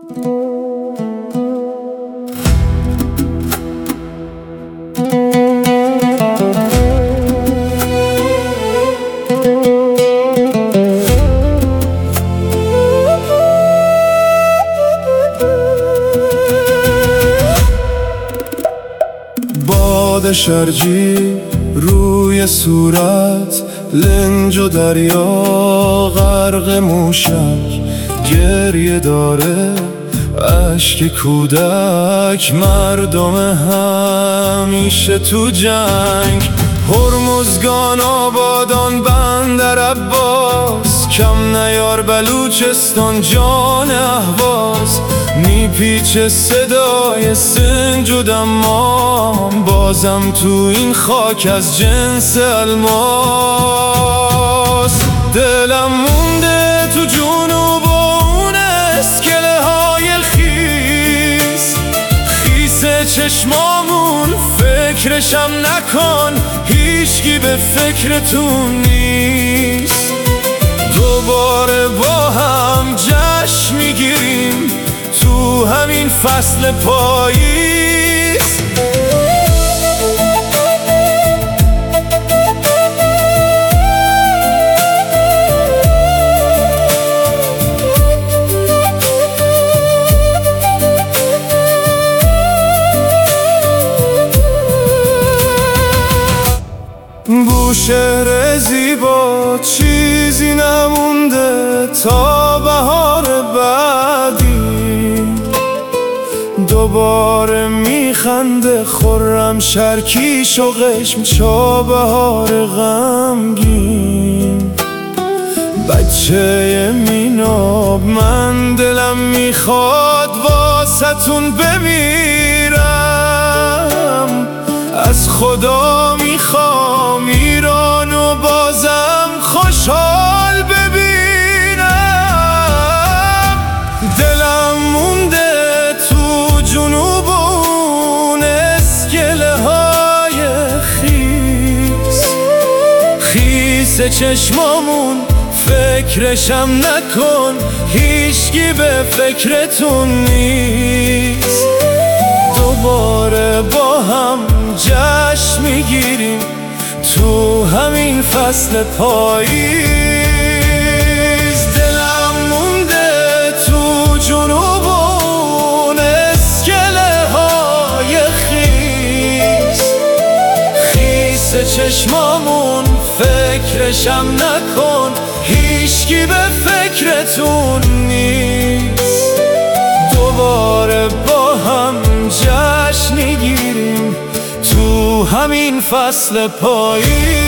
باد شرجی روی صورت، لنج و دریا غرق موشک، گریه داره اشک کودک، مردم همیشه تو جنگ. هرمزگان، آبادان، بندر عباس، کم نیار بلوچستان، جان اهواز. میپیچه صدای سنج و دمام، بازم تو این خاک از جنس الماس. دلم مونده تو جنوب و اون اسکله های خیس، خیس چشمامون، فکرشم نکن، هیچکی به فکرتون نیست. دوباره با هم جشن میگیریم تو همین فصل پاییز. بوشهر زیبا، چیزی نمونده تا بهار بعدی. دوباره میخنده خرم شرکیش و قشم، چابهار غمگین. بچه میناب، من دلم میخواد واسه‌تون بمیرم. از خدا میخوام ایرانو بازم خوشحال ببینم. دلم مونده تو جنوب اون اسکله های خیس، خیس چشمامون، فکرشم نکن، هیچکی به فکرتون نیست. دوباره با هم جشن میگیریم تو همین فصل پاییز. دلم مونده تو جنوب اون اسکله های خیس، خیس چشمامون، فکرشم نکن، هیچکی به فکرتون نیست. دوباره با هم جشن میگیریم تو همین فصل پاییز.